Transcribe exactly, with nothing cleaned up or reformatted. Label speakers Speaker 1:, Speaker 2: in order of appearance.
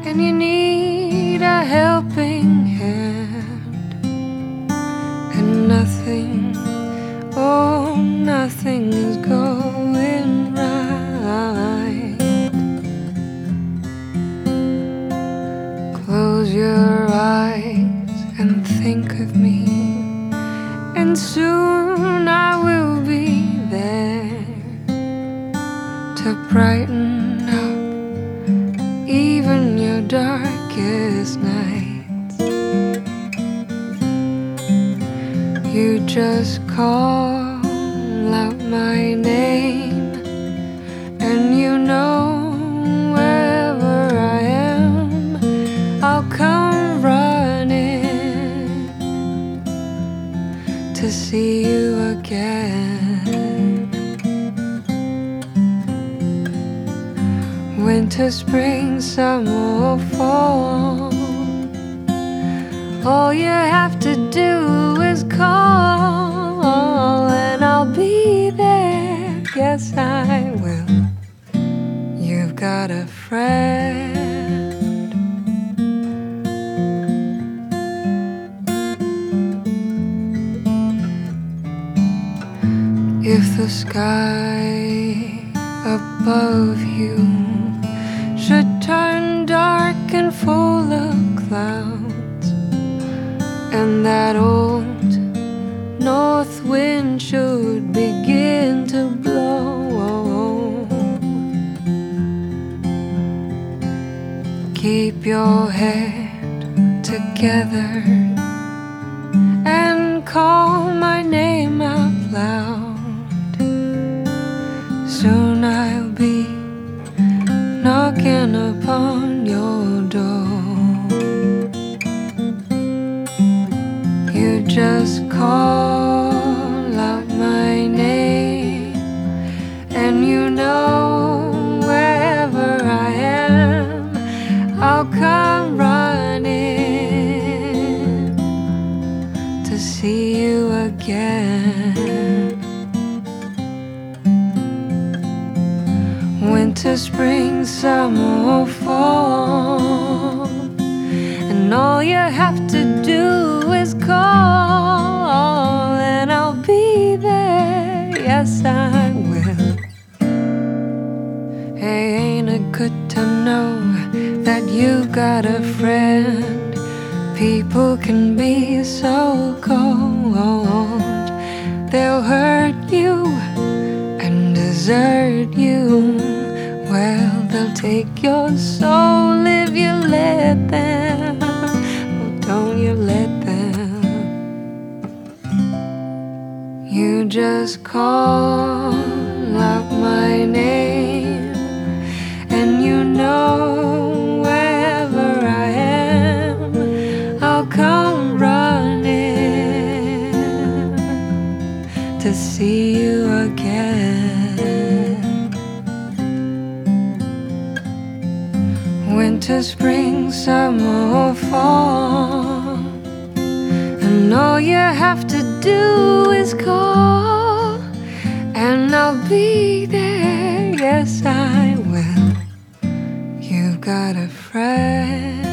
Speaker 1: and you need a helping hand, and nothing, oh, nothing is going right. Close your eyes and think of me, and soon I will be there to brighten up even your darkest nights. You just call out my name, and you know wherever I am, I'll come running to see you again. Winter, spring, summer, or fall, all you have to do is call, and I'll be there. Yes, I will. You've got a friend. If the sky above you should turn dark and full of clouds, and that old north wind should begin to blow, keep your head together and call my name out loud. Soon I'll be knocking upon your door. You just call out my name, and you know wherever I am, I'll come running to see you again. Winter, spring, summer, or fall, and all you have to do is call, and I'll be there. Yes, I will. Hey, ain't it good to know that you've got a friend? People can be so cold, they'll hurt you and desert you. Well, they'll take your soul if you let them. Oh, don't you let them. You just call out my name, and you know wherever I am, I'll come running to see you again. Winter, spring, summer, or fall, and all you have to do is call, and I'll be there. Yes, I will. You've got a friend.